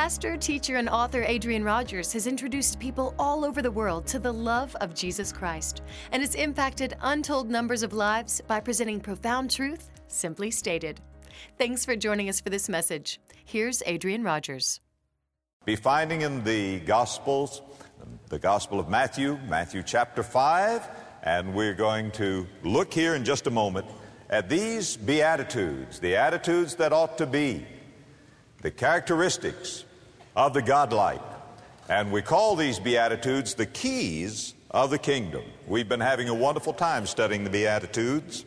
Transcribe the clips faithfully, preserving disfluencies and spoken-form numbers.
Pastor, teacher, and author Adrian Rogers has introduced people all over the world to the love of Jesus Christ and has impacted untold numbers of lives by presenting profound truth, simply stated. Thanks for joining us for this message. Here's Adrian Rogers. Be finding in the Gospels, the Gospel of Matthew, Matthew chapter five, and we're going to look here in just a moment at these Beatitudes, the attitudes that ought to be, the characteristics of the godlike. And we call these Beatitudes the keys of the kingdom. We've been having a wonderful time studying the Beatitudes.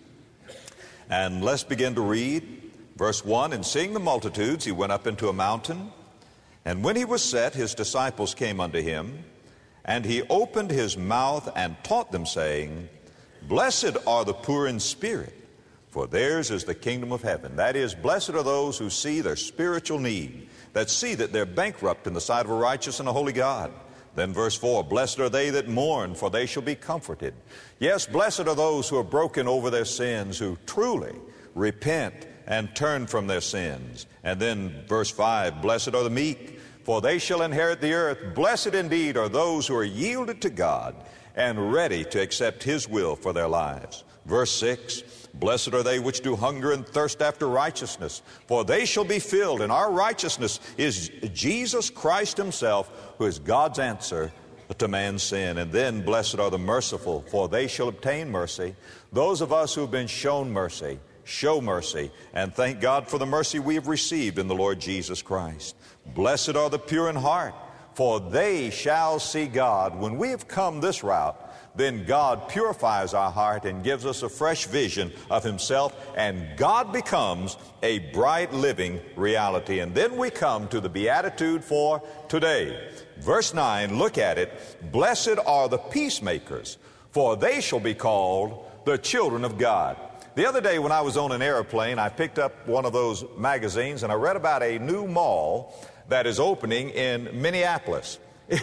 And let's begin to read. Verse one, and seeing the multitudes, he went up into a mountain. And when he was set, his disciples came unto him. And he opened his mouth and taught them, saying, Blessed are the poor in spirit, for theirs is the kingdom of heaven. That is, blessed are those who see their spiritual need, that see that they're bankrupt in the sight of a righteous and a holy God. Then verse four, Blessed are they that mourn, for they shall be comforted. Yes, blessed are those who are broken over their sins, who truly repent and turn from their sins. And then verse five, Blessed are the meek, for they shall inherit the earth. Blessed indeed are those who are yielded to God and ready to accept His will for their lives. Verse six, Blessed are they which do hunger and thirst after righteousness, for they shall be filled. And our righteousness is Jesus Christ Himself, who is God's answer to man's sin. And then blessed are the merciful, for they shall obtain mercy. Those of us who have been shown mercy, show mercy, and thank God for the mercy we have received in the Lord Jesus Christ. Blessed are the pure in heart, for they shall see God. When we have come this route, then God purifies our heart and gives us a fresh vision of Himself, and God becomes a bright living reality. And then we come to the Beatitude for today. Verse nine, look at it. Blessed are the peacemakers, for they shall be called the children of God. The other day when I was on an airplane, I picked up one of those magazines and I read about a new mall that is opening in Minneapolis.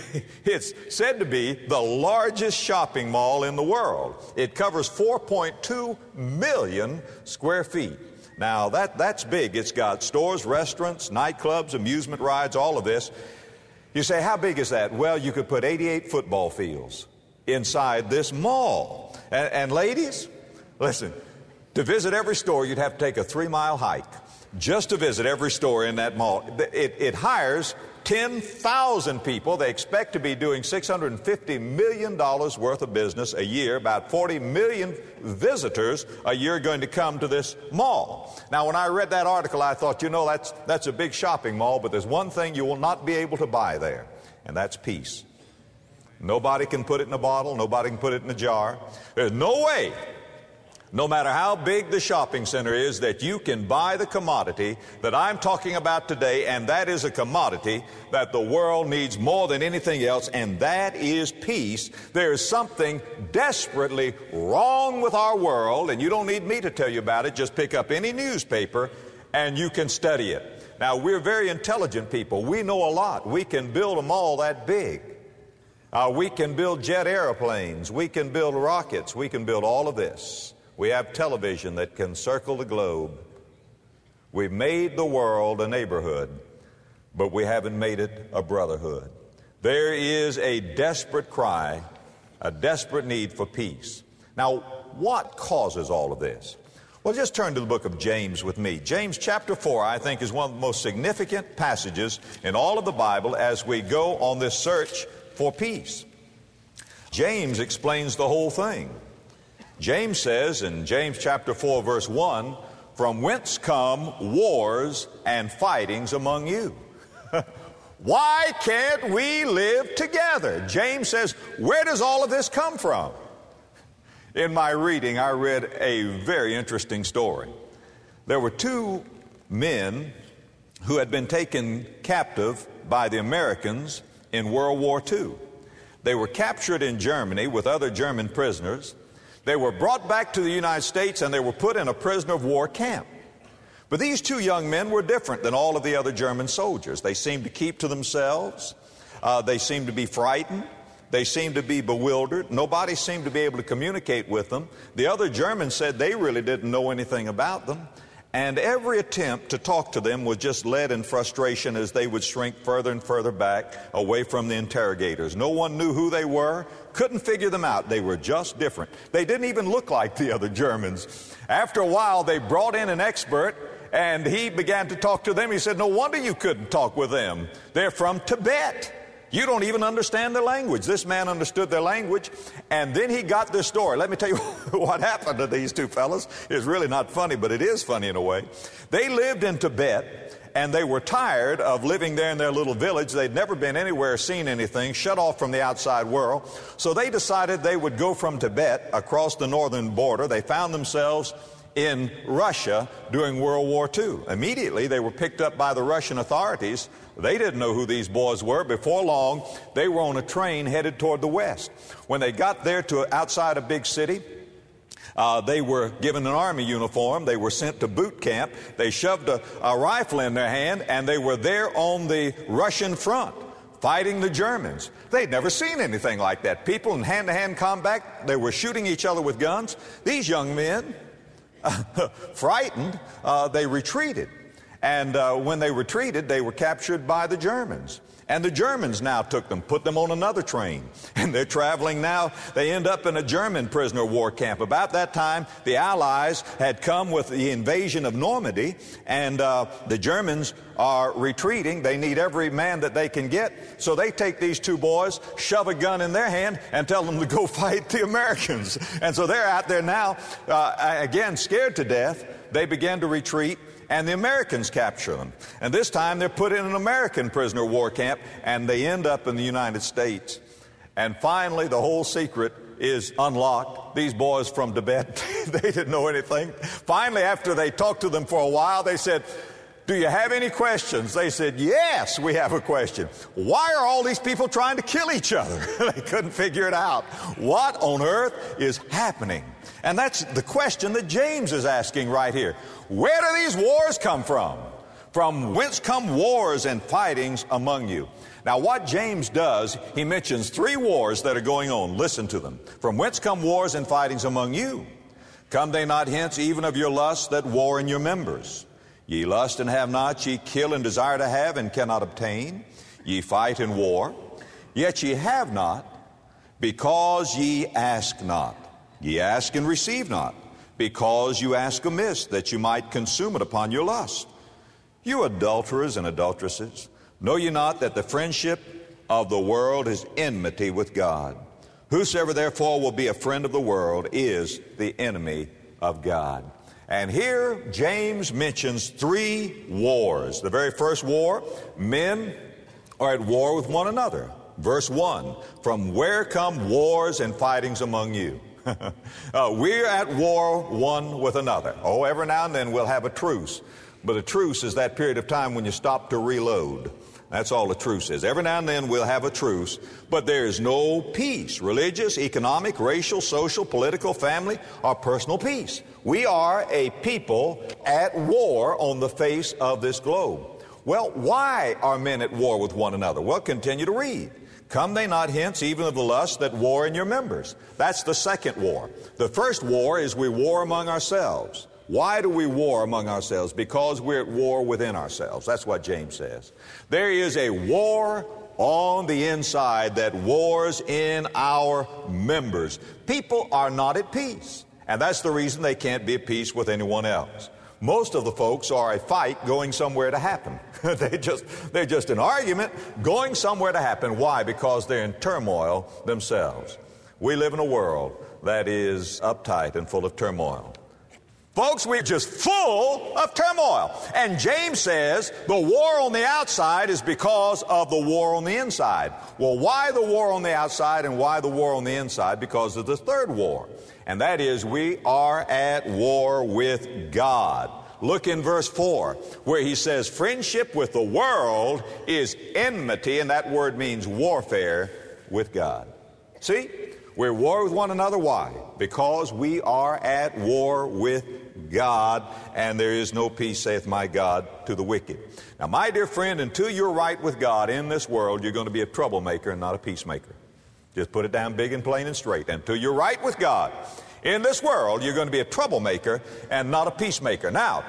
It's said to be the largest shopping mall in the world. It covers four point two million square feet. Now that, that's big. It's got stores, restaurants, nightclubs, amusement rides, all of this. You say, how big is that? Well, you could put eighty-eight football fields inside this mall. And, and ladies, listen, to visit every store, you'd have to take a three-mile hike just to visit every store in that mall. It, it hires ten thousand people. They expect to be doing six hundred fifty million dollars worth of business a year. About forty million visitors a year are going to come to this mall. Now, when I read that article, I thought, you know, that's, that's a big shopping mall, but there's one thing you will not be able to buy there, and that's peace. Nobody can put it in a bottle. Nobody can put it in a jar. There's no way, no matter how big the shopping center is, that you can buy the commodity that I'm talking about today, and that is a commodity that the world needs more than anything else, and that is peace. There is something desperately wrong with our world, and you don't need me to tell you about it. Just pick up any newspaper and you can study it. Now, we're very intelligent people. We know a lot. We can build a mall that big. Uh, we can build jet airplanes. We can build rockets. We can build all of this. We have television that can circle the globe. We've made the world a neighborhood, but we haven't made it a brotherhood. There is a desperate cry, a desperate need for peace. Now, what causes all of this? Well, just turn to the book of James with me. James chapter four, I think, is one of the most significant passages in all of the Bible as we go on this search for peace. James explains the whole thing. James says in James chapter four, verse one, from whence come wars and fightings among you? Why can't we live together? James says, where does all of this come from? In my reading, I read a very interesting story. There were two men who had been taken captive by the Americans in World War Two. They were captured in Germany with other German prisoners. They were brought back to the United States and they were put in a prisoner of war camp. But these two young men were different than all of the other German soldiers. They seemed to keep to themselves. Uh, they seemed to be frightened. They seemed to be bewildered. Nobody seemed to be able to communicate with them. The other Germans said they really didn't know anything about them. And every attempt to talk to them was just led in frustration as they would shrink further and further back away from the interrogators. No one knew who they were, couldn't figure them out. They were just different. They didn't even look like the other Germans. After a while, they brought in an expert, and he began to talk to them. He said, "No wonder you couldn't talk with them. They're from Tibet. You don't even understand their language." This man understood their language, and then he got this story. Let me tell you what happened to these two fellas. It's really not funny, but it is funny in a way. They lived in Tibet, and they were tired of living there in their little village. They'd never been anywhere, seen anything, shut off from the outside world. So they decided they would go from Tibet across the northern border. They found themselves in Russia during World War Two. Immediately, they were picked up by the Russian authorities. They didn't know who these boys were. Before long, they were on a train headed toward the west. When they got there to outside a big city, uh, they were given an army uniform. They were sent to boot camp. They shoved a, a rifle in their hand, and they were there on the Russian front, fighting the Germans. They'd never seen anything like that. People in hand-to-hand combat, they were shooting each other with guns. These young men, frightened, uh, they retreated. And uh, when they retreated, they were captured by the Germans. And the Germans now took them, put them on another train. And they're traveling now. They end up in a German prisoner of war camp. About that time, the Allies had come with the invasion of Normandy, and uh, the Germans are retreating. They need every man that they can get. So they take these two boys, shove a gun in their hand, and tell them to go fight the Americans. And so they're out there now, uh, again, scared to death. They begin to retreat, and the Americans capture them. And this time they're put in an American prisoner of war camp, and they end up in the United States. And finally, the whole secret is unlocked. These boys from Tibet, they didn't know anything. Finally, after they talked to them for a while, they said, "Do you have any questions?" They said, "Yes, we have a question. Why are all these people trying to kill each other?" They couldn't figure it out. What on earth is happening? And that's the question that James is asking right here. Where do these wars come from? From whence come wars and fightings among you? Now, what James does, he mentions three wars that are going on. Listen to them. From whence come wars and fightings among you? Come they not hence even of your lusts that war in your members? Ye lust and have not, ye kill and desire to have and cannot obtain. Ye fight and war, yet ye have not, because ye ask not. Ye ask and receive not, because you ask amiss, that you might consume it upon your lust. You adulterers and adulteresses, know ye not that the friendship of the world is enmity with God? Whosoever therefore will be a friend of the world is the enemy of God. And here James mentions three wars. The very first war, men are at war with one another. Verse one, from where come wars and fightings among you? uh, we're at war one with another. Oh, every now and then we'll have a truce. But a truce is that period of time when you stop to reload. That's all a truce is. Every now and then we'll have a truce, but there is no peace. Religious, economic, racial, social, political, family, or personal peace. We are a people at war on the face of this globe. Well, why are men at war with one another? Well, continue to read. Come they not hence even of the lust that war in your members? That's the second war. The first war is we war among ourselves. Why do we war among ourselves? Because we're at war within ourselves. That's what James says. There is a war on the inside that wars in our members. People are not at peace, and that's the reason they can't be at peace with anyone else. Most of the folks are a fight going somewhere to happen. they just, they're just an argument going somewhere to happen. Why? Because they're in turmoil themselves. We live in a world that is uptight and full of turmoil. Folks, we're just full of turmoil. And James says the war on the outside is because of the war on the inside. Well, why the war on the outside and why the war on the inside? Because of the third war. And that is we are at war with God. Look in verse four where he says friendship with the world is enmity, and that word means warfare with God. See? We're at war with one another. Why? Because we are at war with God, and there is no peace, saith my God, to the wicked. Now, my dear friend, until you're right with God in this world, you're going to be a troublemaker and not a peacemaker. Just put it down big and plain and straight. Until you're right with God in this world, you're going to be a troublemaker and not a peacemaker. Now,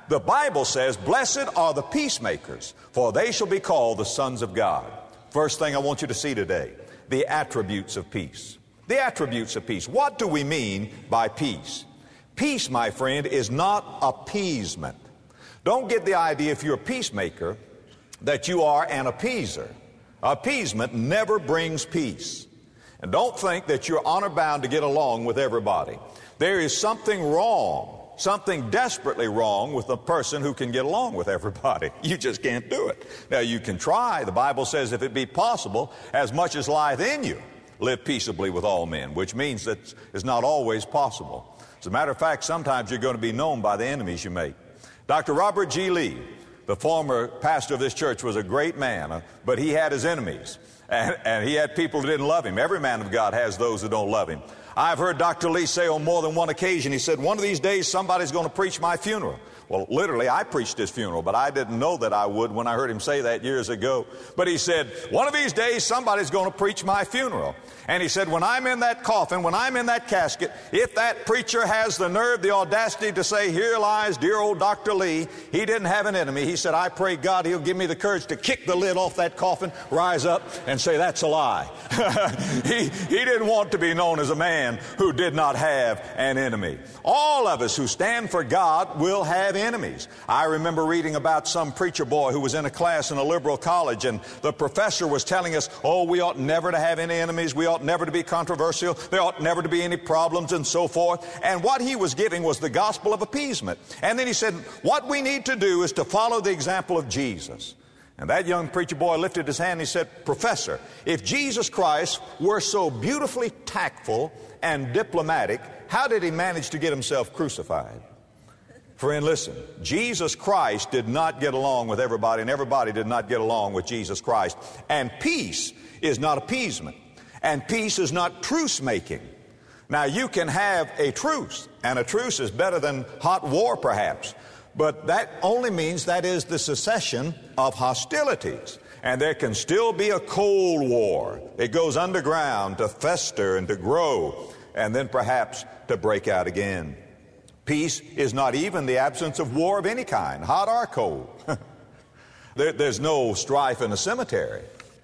the Bible says, blessed are the peacemakers, for they shall be called the sons of God. First thing I want you to see today, the attributes of peace. The attributes of peace. What do we mean by peace? Peace, my friend, is not appeasement. Don't get the idea if you're a peacemaker that you are an appeaser. Appeasement never brings peace. And don't think that you're honor bound to get along with everybody. There is something wrong, something desperately wrong with the person who can get along with everybody. You just can't do it. Now, you can try. The Bible says, if it be possible, as much as lieth in you, live peaceably with all men, which means that it's not always possible. As a matter of fact, sometimes you're going to be known by the enemies you make. Doctor Robert G. Lee, the former pastor of this church, was a great man, uh, but he had his enemies, and, and he had people who didn't love him. Every man of God has those who don't love him. I've heard Doctor Lee say on more than one occasion, he said, one of these days somebody's going to preach my funeral. Well, literally, I preached his funeral, but I didn't know that I would when I heard him say that years ago. But he said, one of these days somebody's going to preach my funeral. And he said, when I'm in that coffin, when I'm in that casket, if that preacher has the nerve, the audacity to say, here lies dear old Doctor Lee, he didn't have an enemy. He said, I pray God he'll give me the courage to kick the lid off that coffin, rise up, and say, that's a lie. he, he didn't want to be known as a man who did not have an enemy. All of us who stand for God will have enemies. I remember reading about some preacher boy who was in a class in a liberal college, and the professor was telling us, oh, we ought never to have any enemies. We ought never to be controversial. There ought never to be any problems and so forth. And what he was giving was the gospel of appeasement. And then he said, what we need to do is to follow the example of Jesus. And that young preacher boy lifted his hand and he said, Professor, if Jesus Christ were so beautifully tactful and diplomatic, how did he manage to get himself crucified? Friend, listen, Jesus Christ did not get along with everybody, and everybody did not get along with Jesus Christ. And peace is not appeasement, and peace is not truce-making. Now, you can have a truce, and a truce is better than hot war, perhaps, but that only means that is the cessation of hostilities. And there can still be a cold war. It goes underground to fester and to grow, and then perhaps to break out again. Peace is not even the absence of war of any kind, hot or cold. there, there's no strife in a cemetery.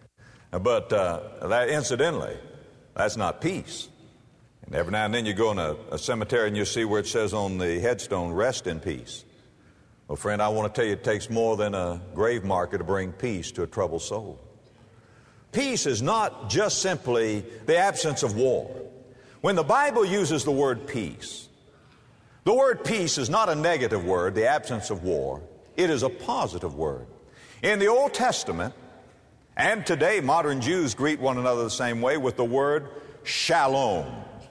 But uh, that, incidentally, that's not peace. And every now and then you go in a, a cemetery and you see where it says on the headstone, rest in peace. Well, friend, I want to tell you it takes more than a grave marker to bring peace to a troubled soul. Peace is not just simply the absence of war. When the Bible uses the word peace, the word peace is not a negative word, the absence of war. It is a positive word. In the Old Testament, and today modern Jews greet one another the same way with the word shalom.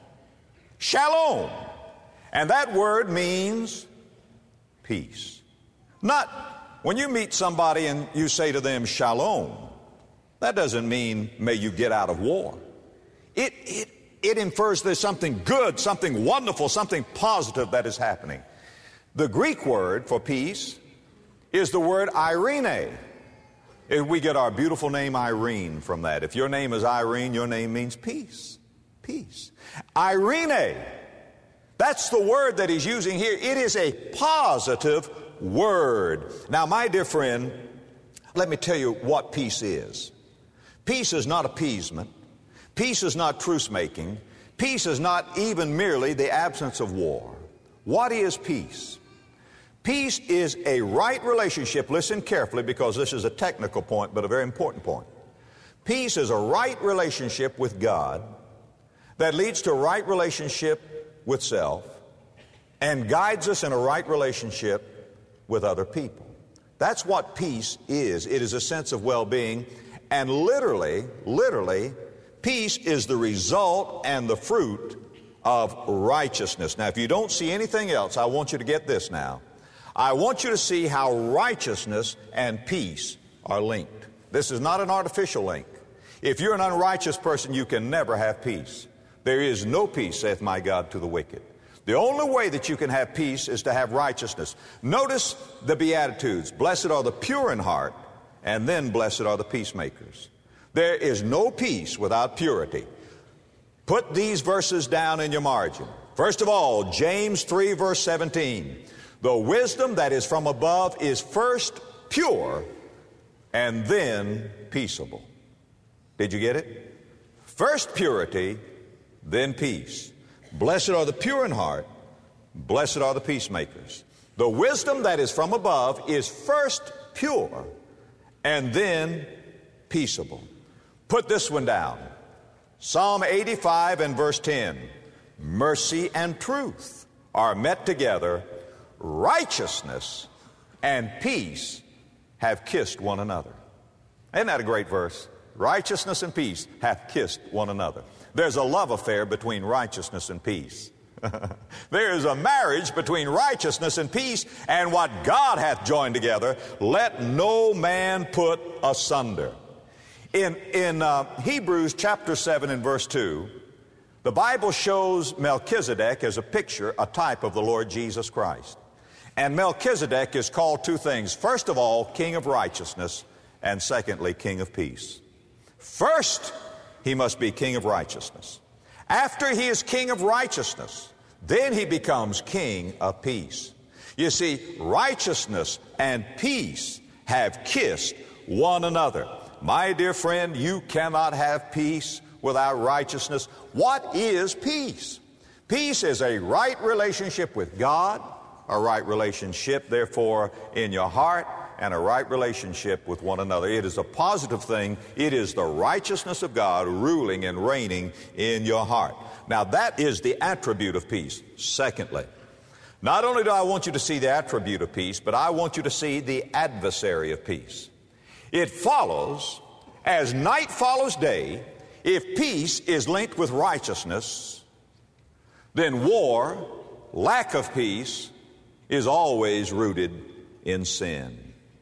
Shalom. And that word means peace. Not when you meet somebody and you say to them shalom, that doesn't mean may you get out of war. It, it, it infers there's something good, something wonderful, something positive that is happening. The Greek word for peace is the word Irene. We get our beautiful name Irene from that. If your name is Irene, your name means peace. Peace. Irene. That's the word that he's using here. It is a positive word. Now, my dear friend, let me tell you what peace is. Peace is not appeasement. Peace is not truce-making. Peace is not even merely the absence of war. What is peace? Peace is a right relationship. Listen carefully, because this is a technical point, but a very important point. Peace is a right relationship with God that leads to a right relationship with self and guides us in a right relationship with other people. That's what peace is. It is a sense of well-being, and literally, literally, peace is the result and the fruit of righteousness. Now, if you don't see anything else, I want you to get this now. I want you to see how righteousness and peace are linked. This is not an artificial link. If you're an unrighteous person, you can never have peace. There is no peace, saith my God, to the wicked. The only way that you can have peace is to have righteousness. Notice the Beatitudes. Blessed are the pure in heart, and then blessed are the peacemakers. There is no peace without purity. Put these verses down in your margin. First of all, James three, verse seventeen. The wisdom that is from above is first pure and then peaceable. Did you get it? First purity, then peace. Blessed are the pure in heart, blessed are the peacemakers. The wisdom that is from above is first pure and then peaceable. Put this one down. Psalm eighty-five and verse ten. Mercy and truth are met together. Righteousness and peace have kissed one another. Isn't that a great verse? Righteousness and peace have kissed one another. There's a love affair between righteousness and peace. There is a marriage between righteousness and peace, and what God hath joined together, let no man put asunder. In, in uh, Hebrews chapter seven and verse two, the Bible shows Melchizedek as a picture, a type of the Lord Jesus Christ. And Melchizedek is called two things. First of all, King of righteousness, and secondly, King of peace. First, he must be King of righteousness. After he is King of righteousness, then he becomes King of peace. You see, righteousness and peace have kissed one another. My dear friend, you cannot have peace without righteousness. What is peace? Peace is a right relationship with God, a right relationship, therefore, in your heart, and a right relationship with one another. It is a positive thing. It is the righteousness of God ruling and reigning in your heart. Now, that is the attribute of peace. Secondly, not only do I want you to see the attribute of peace, but I want you to see the adversary of peace. It follows, as night follows day, if peace is linked with righteousness, then war, lack of peace, is always rooted in sin.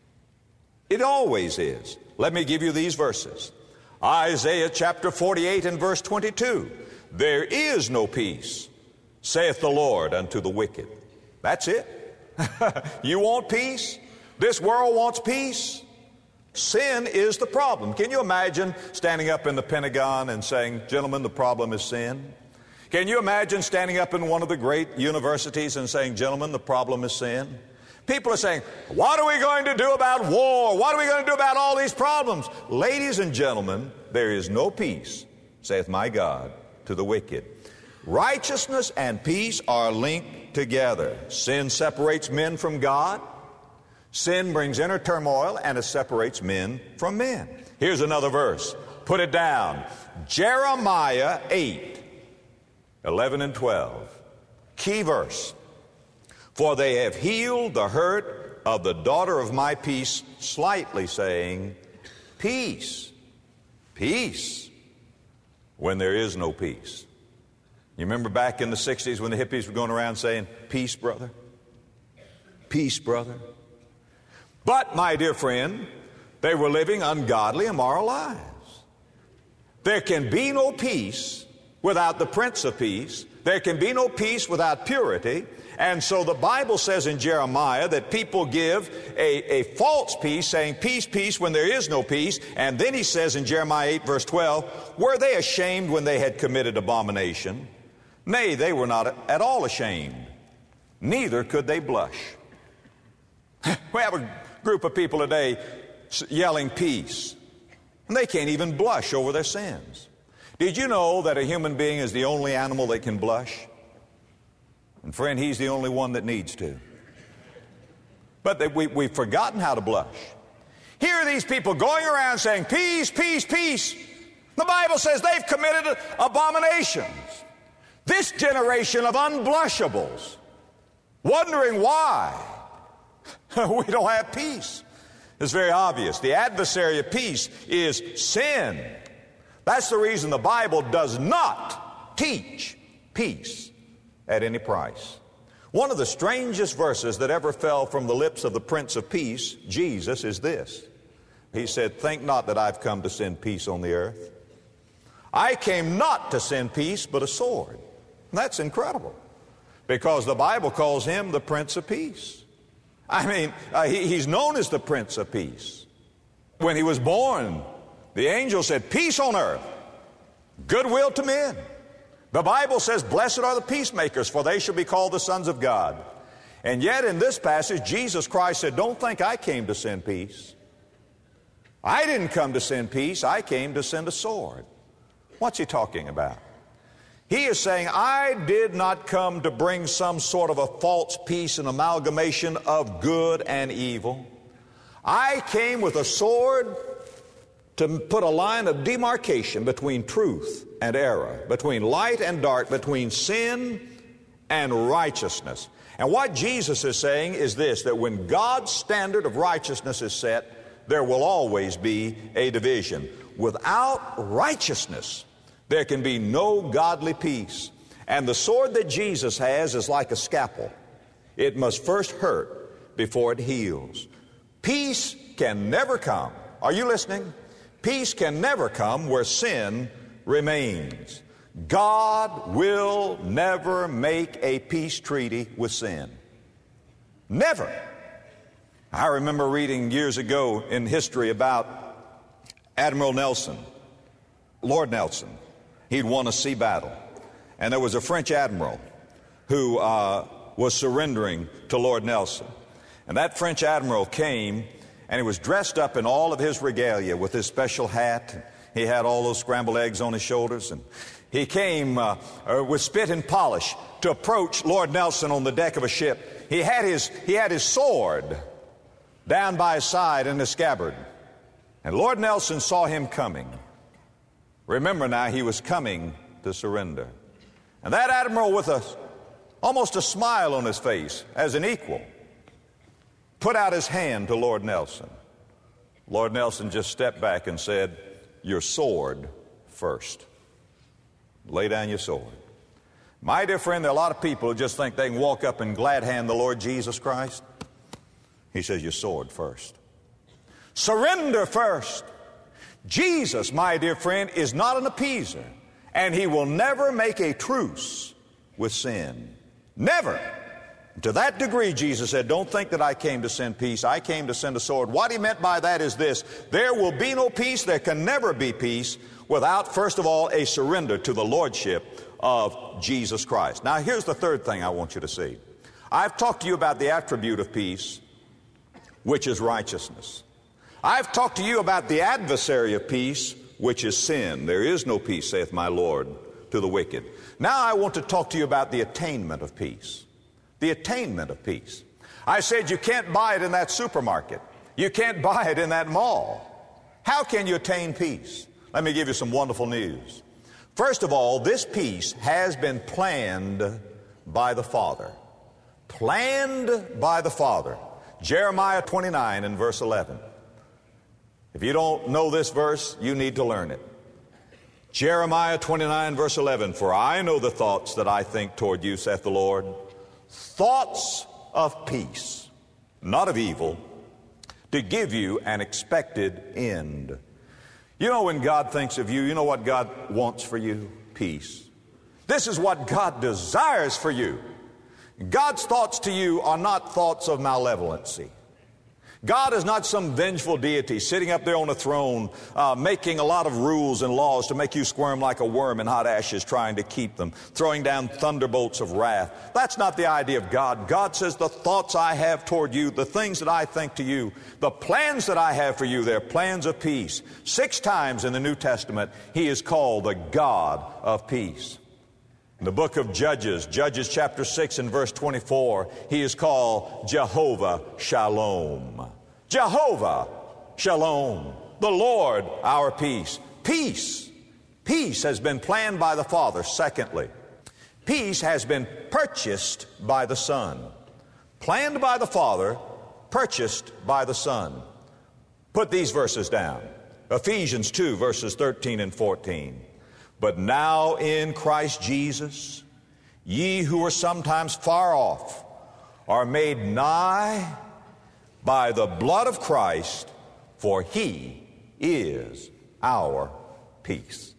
It always is. Let me give you these verses. Isaiah chapter forty-eight and verse twenty-two. There is no peace, saith the Lord, unto the wicked. That's it. You want peace? This world wants peace. Sin is the problem. Can you imagine standing up in the Pentagon and saying, gentlemen, the problem is sin? Can you imagine standing up in one of the great universities and saying, gentlemen, the problem is sin? People are saying, what are we going to do about war? What are we going to do about all these problems? Ladies and gentlemen, there is no peace, saith my God, to the wicked. Righteousness and peace are linked together. Sin separates men from God. Sin brings inner turmoil, and it separates men from men. Here's another verse. Put it down. Jeremiah eight, eleven and twelve. Key verse. For they have healed the hurt of the daughter of my peace, slightly saying, peace, peace, when there is no peace. You remember back in the sixties when the hippies were going around saying, peace, brother, peace, brother. But, my dear friend, they were living ungodly, immoral lives. There can be no peace without the Prince of Peace. There can be no peace without purity. And so the Bible says in Jeremiah that people give a, a false peace, saying peace, peace, when there is no peace. And then he says in Jeremiah eight, verse twelve, were they ashamed when they had committed abomination? Nay, they were not at all ashamed. Neither could they blush. We have a group of people today yelling peace, and they can't even blush over their sins. Did you know that a human being is the only animal that can blush? And friend, he's the only one that needs to. But they, we, we've forgotten how to blush. Here are these people going around saying, peace, peace, peace. The Bible says they've committed abominations. This generation of unblushables, wondering why we don't have peace. It's very obvious. The adversary of peace is sin. That's the reason the Bible does not teach peace at any price. One of the strangest verses that ever fell from the lips of the Prince of Peace, Jesus, is this. He said, think not that I've come to send peace on the earth. I came not to send peace, but a sword. And that's incredible, because the Bible calls him the Prince of Peace. I mean, uh, he, he's known as the Prince of Peace. When he was born, the angel said, peace on earth, goodwill to men. The Bible says, blessed are the peacemakers, for they shall be called the sons of God. And yet in this passage, Jesus Christ said, don't think I came to send peace. I didn't come to send peace. I came to send a sword. What's he talking about? He is saying, I did not come to bring some sort of a false peace, an amalgamation of good and evil. I came with a sword to put a line of demarcation between truth and error, between light and dark, between sin and righteousness. And what Jesus is saying is this, that when God's standard of righteousness is set, there will always be a division. Without righteousness, there can be no godly peace. And the sword that Jesus has is like a scalpel. It must first hurt before it heals. Peace can never come. Are you listening? Peace can never come where sin remains. God will never make a peace treaty with sin. Never. I remember reading years ago in history about Admiral Nelson, Lord Nelson. He'd won a sea battle. And there was a French admiral who uh, was surrendering to Lord Nelson. And that French admiral came, and he was dressed up in all of his regalia with his special hat. He had all those scrambled eggs on his shoulders. And he came uh, uh, with spit and polish to approach Lord Nelson on the deck of a ship. He had his, he had his sword down by his side in the scabbard. And Lord Nelson saw him coming. Remember now, he was coming to surrender. And that admiral, with a, almost a smile on his face, as an equal, put out his hand to Lord Nelson. Lord Nelson just stepped back and said, your sword first. Lay down your sword. My dear friend, there are a lot of people who just think they can walk up and glad hand the Lord Jesus Christ. He says, your sword first. Surrender first. Jesus, my dear friend, is not an appeaser, and he will never make a truce with sin. Never. To that degree, Jesus said, don't think that I came to send peace. I came to send a sword. What he meant by that is this: there will be no peace, there can never be peace without, first of all, a surrender to the lordship of Jesus Christ. Now, here's the third thing I want you to see. I've talked to you about the attribute of peace, which is righteousness. I've talked to you about the adversary of peace, which is sin. There is no peace, saith my Lord, to the wicked. Now I want to talk to you about the attainment of peace. The attainment of peace. I said you can't buy it in that supermarket. You can't buy it in that mall. How can you attain peace? Let me give you some wonderful news. First of all, this peace has been planned by the Father. Planned by the Father. Jeremiah twenty-nine and verse eleven. If you don't know this verse, you need to learn it. Jeremiah twenty-nine verse eleven, for I know the thoughts that I think toward you, saith the Lord, thoughts of peace, not of evil, to give you an expected end. You know, when God thinks of you, you know what God wants for you? Peace. This is what God desires for you. God's thoughts to you are not thoughts of malevolency. God is not some vengeful deity sitting up there on a throne uh, making a lot of rules and laws to make you squirm like a worm in hot ashes, trying to keep them, throwing down thunderbolts of wrath. That's not the idea of God. God says the thoughts I have toward you, the things that I think to you, the plans that I have for you, they're plans of peace. Six times in the New Testament, he is called the God of peace. In the book of Judges, Judges chapter six and verse twenty-four, he is called Jehovah Shalom. Jehovah Shalom, the Lord our peace. Peace. Peace has been planned by the Father. Secondly, peace has been purchased by the Son. Planned by the Father, purchased by the Son. Put these verses down. Ephesians two, verses thirteen and fourteen. But now in Christ Jesus, ye who were sometimes far off are made nigh by the blood of Christ, for he is our peace.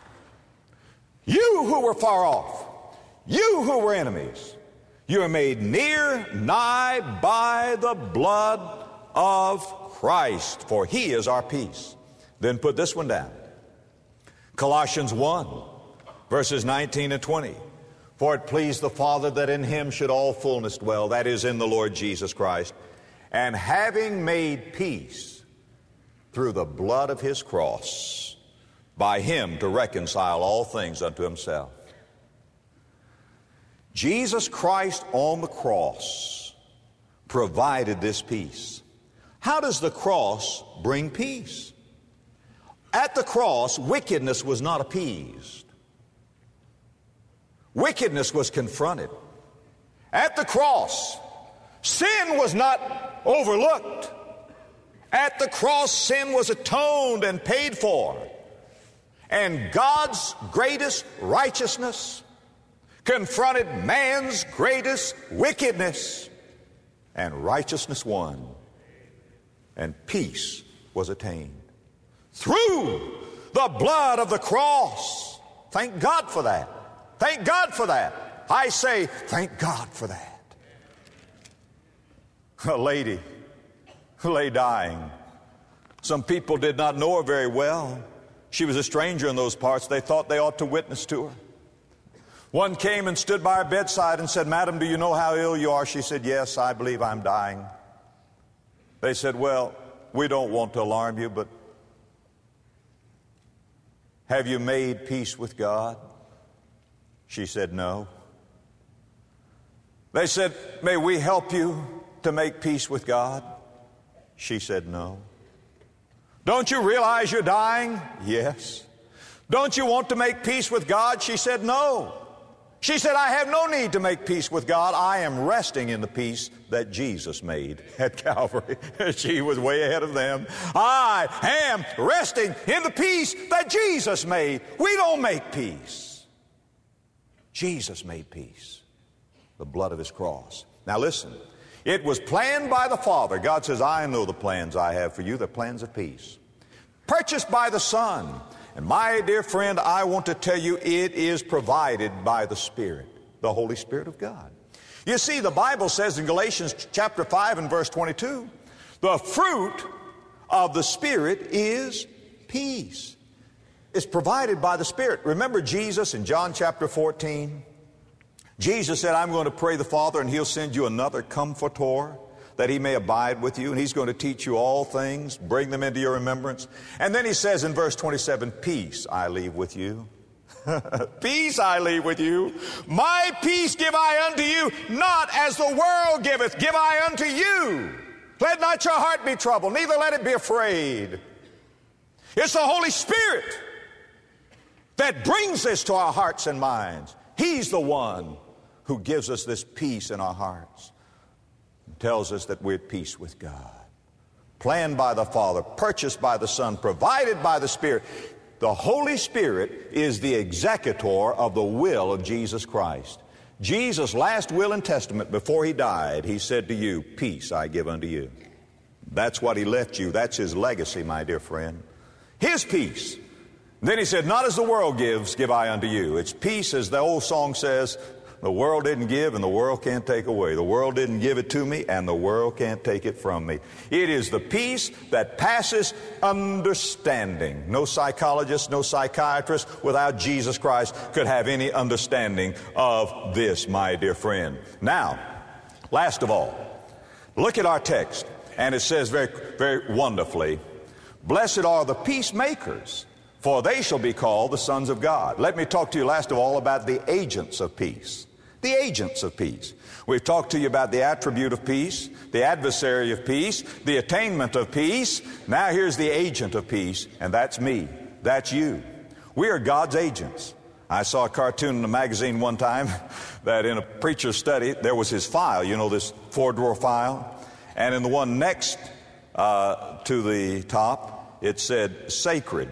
You who were far off, you who were enemies, you are made near, nigh by the blood of Christ, for he is our peace. Then put this one down. Colossians one, verses nineteen and twenty. For it pleased the Father that in him should all fullness dwell, that is, in the Lord Jesus Christ. And having made peace through the blood of his cross, by him to reconcile all things unto himself. Jesus Christ on the cross provided this peace. How does the cross bring peace? At the cross, wickedness was not appeased. Wickedness was confronted. At the cross, sin was not overlooked. At the cross, sin was atoned and paid for. And God's greatest righteousness confronted man's greatest wickedness. And righteousness won. And peace was attained. Through the blood of the cross. Thank God for that. Thank God for that. I say, thank God for that. A lady lay dying. Some people did not know her very well. She was a stranger in those parts. They thought they ought to witness to her. One came and stood by her bedside and said, "Madam, do you know how ill you are?" She said, "Yes, I believe I'm dying." They said, "Well, we don't want to alarm you, but have you made peace with God?" She said, "No." They said, "May we help you to make peace with God?" She said, "No." "Don't you realize you're dying?" "Yes." "Don't you want to make peace with God?" She said, "No." She said, "I have no need to make peace with God. I am resting in the peace that Jesus made at Calvary." She was way ahead of them. I am resting in the peace that Jesus made. We don't make peace. Jesus made peace. The blood of his cross. Now listen, it was planned by the Father. God says, "I know the plans I have for you, the plans of peace." Purchased by the Son. And my dear friend, I want to tell you, it is provided by the Spirit, the Holy Spirit of God. You see, the Bible says in Galatians chapter five and verse twenty-two, the fruit of the Spirit is peace. It's provided by the Spirit. Remember Jesus in John chapter fourteen? Jesus said, "I'm going to pray the Father, and he'll send you another comforter, that he may abide with you, and he's going to teach you all things, bring them into your remembrance." And then he says in verse twenty-seven, "Peace I leave with you." Peace I leave with you. My peace give I unto you, not as the world giveth, give I unto you. Let not your heart be troubled, neither let it be afraid. It's the Holy Spirit that brings this to our hearts and minds. He's the one who gives us this peace in our hearts. Tells us that we're at peace with God. Planned by the Father, purchased by the Son, provided by the Spirit. The Holy Spirit is the executor of the will of Jesus Christ. Jesus' last will and testament before he died, he said to you, "Peace I give unto you." That's what he left you. That's his legacy, my dear friend. His peace. Then he said, "Not as the world gives, give I unto you." It's peace, as the old song says, the world didn't give and the world can't take away. The world didn't give it to me and the world can't take it from me. It is the peace that passes understanding. No psychologist, no psychiatrist without Jesus Christ could have any understanding of this, my dear friend. Now, last of all, look at our text, and it says very, very wonderfully, "Blessed are the peacemakers, for they shall be called the sons of God." Let me talk to you last of all about the agents of peace. The agents of peace. We've talked to you about the attribute of peace, the adversary of peace, the attainment of peace. Now here's the agent of peace, and that's me. That's you. We are God's agents. I saw a cartoon in a magazine one time that in a preacher's study, there was his file, you know, this four-drawer file. And in the one next uh, to the top, it said sacred.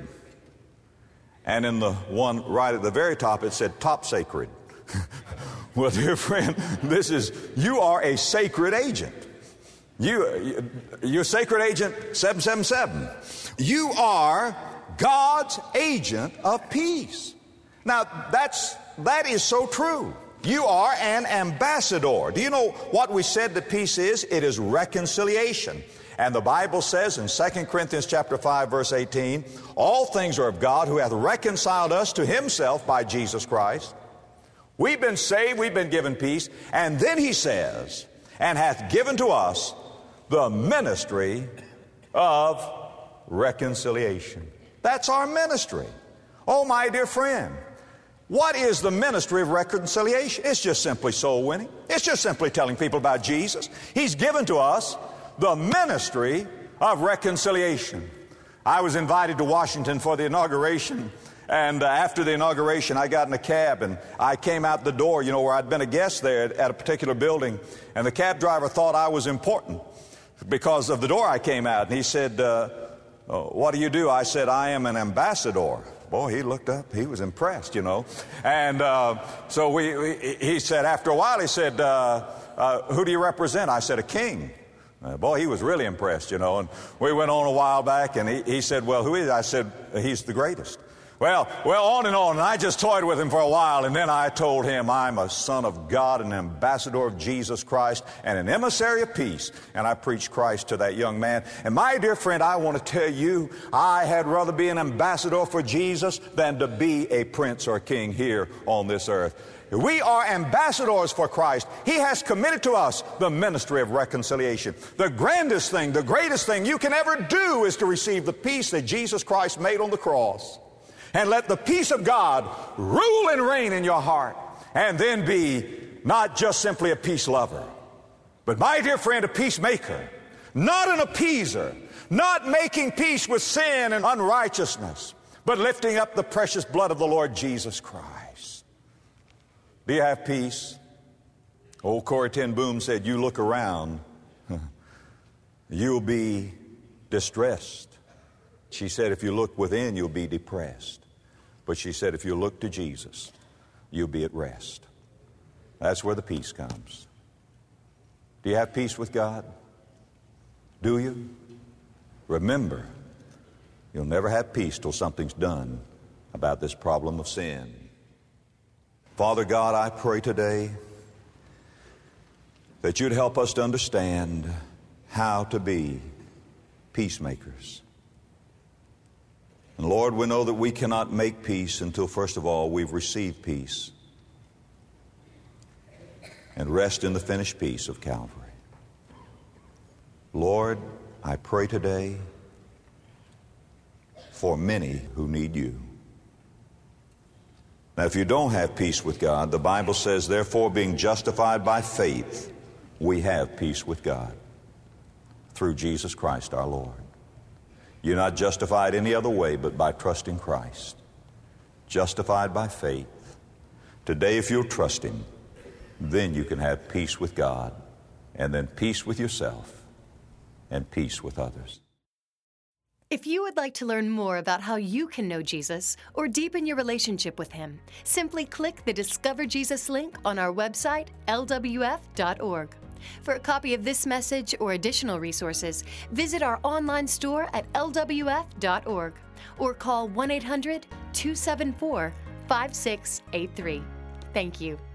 And in the one right at the very top, it said top sacred. Well, dear friend, this is, you are a sacred agent. You, you're sacred agent seven seven seven. You are God's agent of peace. Now, that's, that is so true. You are an ambassador. Do you know what we said that peace is? It is reconciliation. And the Bible says in Second Corinthians chapter five, verse eighteen, "All things are of God, who hath reconciled us to himself by Jesus Christ." We've been saved, we've been given peace. And then he says, and hath given to us the ministry of reconciliation. That's our ministry. Oh, my dear friend, what is the ministry of reconciliation? It's just simply soul winning. It's just simply telling people about Jesus. He's given to us the ministry of reconciliation. I was invited to Washington for the inauguration, and uh, after the inauguration, I got in a cab, and I came out the door, you know, where I'd been a guest there at, at a particular building, and the cab driver thought I was important because of the door I came out, and he said, uh, oh, what do you do? I said, I am an ambassador. Boy, he looked up. He was impressed, you know. And uh, so we, we, he said, after a while, he said, uh, uh, who do you represent? I said, a king. Uh, boy, he was really impressed, you know. And we went on a while back, and he, he said, well, who is he? I said, he's the greatest. Well, well, on and on, and I just toyed with him for a while, and then I told him I'm a son of God, an ambassador of Jesus Christ, and an emissary of peace, and I preached Christ to that young man. And my dear friend, I want to tell you, I had rather be an ambassador for Jesus than to be a prince or king here on this earth. We are ambassadors for Christ. He has committed to us the ministry of reconciliation. The grandest thing, the greatest thing you can ever do is to receive the peace that Jesus Christ made on the cross. And let the peace of God rule and reign in your heart. And then be not just simply a peace lover, but, my dear friend, a peacemaker. Not an appeaser. Not making peace with sin and unrighteousness, but lifting up the precious blood of the Lord Jesus Christ. Do you have peace? Old Corrie ten Boom said, you look around, you'll be distressed. She said, if you look within, you'll be depressed. But she said, if you look to Jesus, you'll be at rest. That's where the peace comes. Do you have peace with God? Do you? Remember, you'll never have peace till something's done about this problem of sin. Father God, I pray today that you'd help us to understand how to be peacemakers. And Lord, we know that we cannot make peace until, first of all, we've received peace and rest in the finished peace of Calvary. Lord, I pray today for many who need you. Now, if you don't have peace with God, the Bible says, therefore, being justified by faith, we have peace with God through Jesus Christ our Lord. You're not justified any other way but by trusting Christ. Justified by faith. Today, if you'll trust Him, then you can have peace with God, and then peace with yourself, and peace with others. If you would like to learn more about how you can know Jesus or deepen your relationship with Him, simply click the Discover Jesus link on our website, L W F dot org. For a copy of this message or additional resources, visit our online store at L W F dot org or call one eight hundred, two seven four, five six eight three. Thank you.